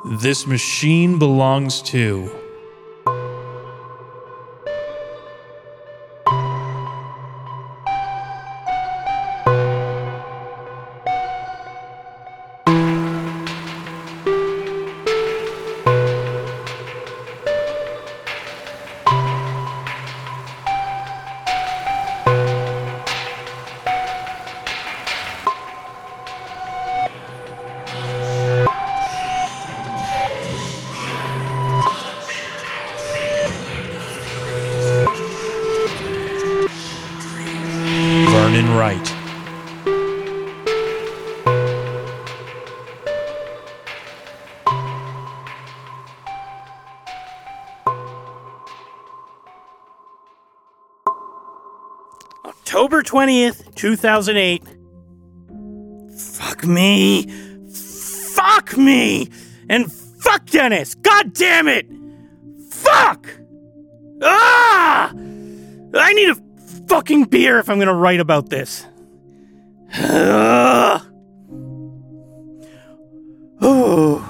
This machine belongs to... Vernon Wright. October 20th, 2008. Fuck me. Fuck me. And fuck Dennis. God damn it. Fuck. Ah! I need a fucking beer if I'm gonna write about this. Oh.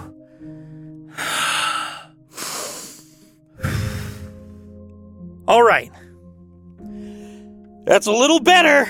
All right. That's a little better.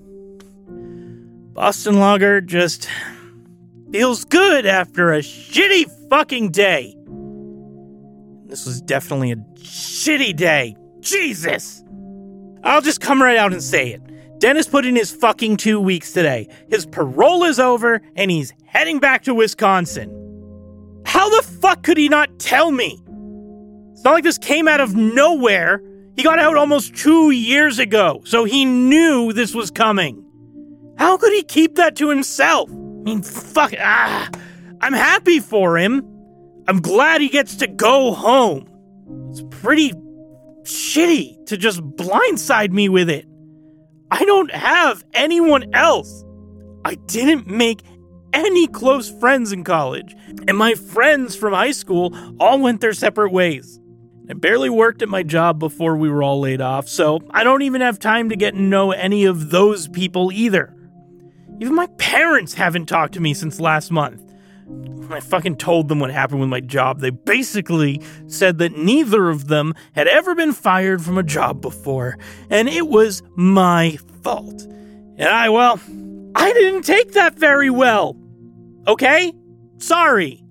Boston Lager just feels good after a shitty fucking day. This was definitely a shitty day. Jesus! I'll just come right out and say it. Dennis put in his fucking 2 weeks today. His parole is over, and he's heading back to Wisconsin. How the fuck could he not tell me? It's not like this came out of nowhere. He got out almost 2 years ago, so he knew this was coming. How could he keep that to himself? I mean, fuck. I'm happy for him. I'm glad he gets to go home. It's pretty shitty to just blindside me with it. I don't have anyone else. I didn't make any close friends in college, and my friends from high school all went their separate ways. I barely worked at my job before we were all laid off, so I don't even have time to get to know any of those people either. Even my parents haven't talked to me since last month. When I fucking told them what happened with my job, they basically said that neither of them had ever been fired from a job before, and it was my fault. And I didn't take that very well. Okay? Sorry.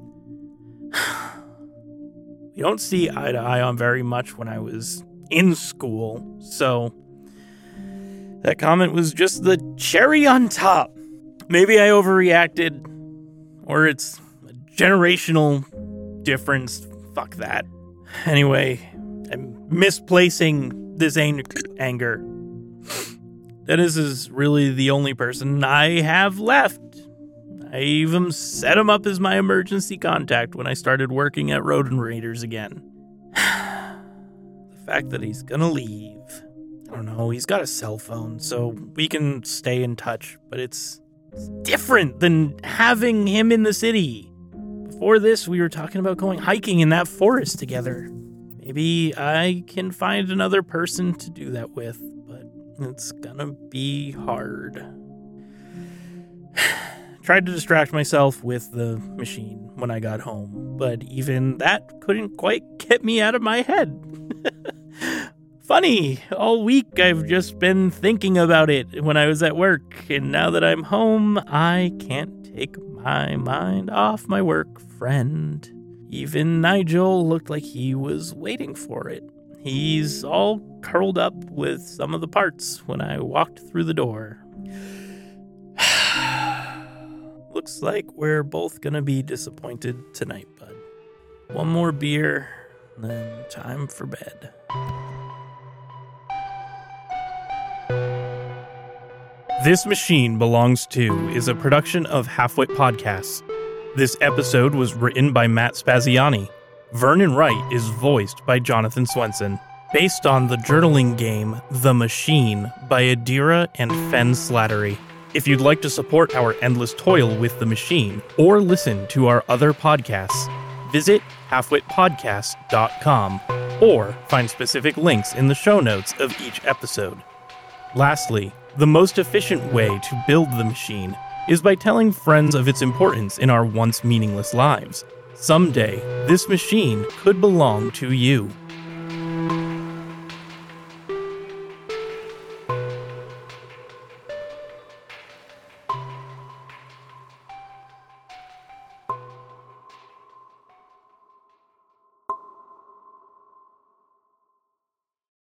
We don't see eye to eye on very much when I was in school, so that comment was just the cherry on top. Maybe I overreacted, or it's a generational difference. Fuck that. Anyway, I'm misplacing this anger. Dennis is really the only person I have left. I even set him up as my emergency contact when I started working at Rodent Raiders again. The fact that he's gonna leave. I don't know, he's got a cell phone, so we can stay in touch, but it's different than having him in the city. Before this, we were talking about going hiking in that forest together. Maybe I can find another person to do that with, but it's gonna be hard. Tried to distract myself with the machine when I got home, but even that couldn't quite get me out of my head. Funny, all week I've just been thinking about it when I was at work, and now that I'm home, I can't take my mind off my work friend. Even Nigel looked like he was waiting for it. He's all curled up with some of the parts when I walked through the door. Looks like we're both gonna be disappointed tonight, bud. One more beer, then time for bed. This Machine Belongs To is a production of Halfwit Podcasts. This episode was written by Matt Spaziani. Vernon Wright is voiced by Jonathan Swenson. Based on the journaling game The Machine by Adira and Fen Slattery. If you'd like to support our endless toil with the machine or listen to our other podcasts, visit halfwitpodcast.com or find specific links in the show notes of each episode. Lastly, the most efficient way to build the machine is by telling friends of its importance in our once meaningless lives. Someday, this machine could belong to you.